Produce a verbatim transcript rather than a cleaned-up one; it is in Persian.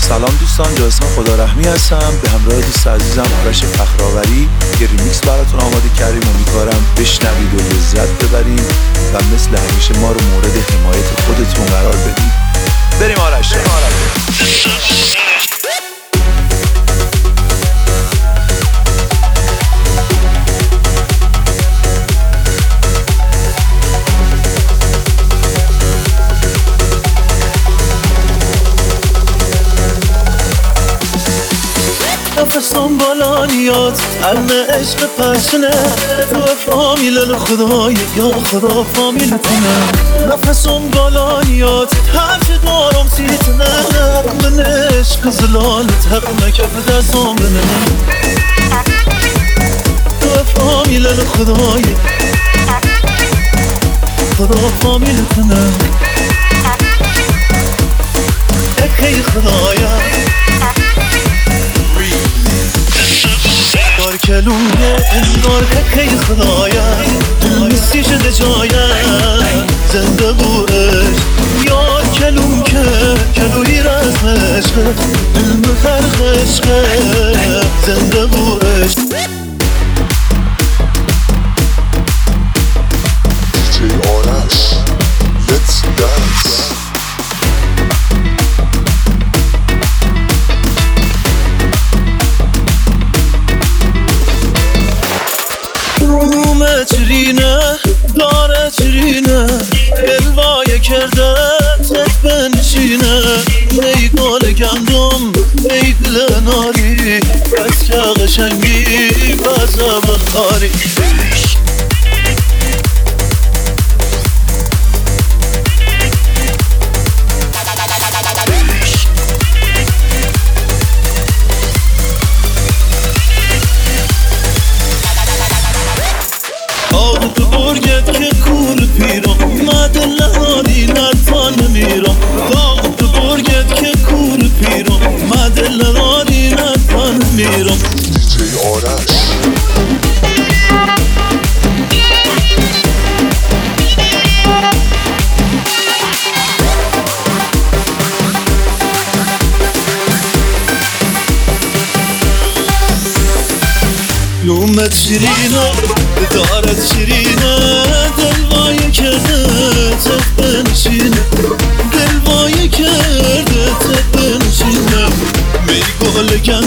سلام دوستان، جاسم خدارحمی هستم. به همراه دوست عزیزم آرش فخرآوری یه ریمیکس براتون آماده کردیم. امیدوارم بشنوید و لذت ببریم و مثل همیشه ما رو مورد حمایت خودتون قرار بدید. بریم آرش. بریم آرش. نفسم بالانیات علم عشق پشنه تو فامیل خدای یا خدا فامیلتونه. نفسم بالانیات حرف دارم سیتنه من عشق زلالت حق نکف دستم بنه تو فامیل خدای خدا فامیلتونه. اکی خدایا دار کلویه انگار که خدایا میسی شده جایم زنده بورش یار کلوم که کلوی رزم عشقه علم خرق عشقه زنده بورش. دی جی آرش Let's dance. چرینه داره چرینه الوای کرده تک بنشینه ای گل گندم ای دل ناری بس که قشنگی بزا بخاری. لومت شیرینه دارت شیرینه دلوای کرده تک بنشینه دلوای کرده تک بنشینه می گل گندم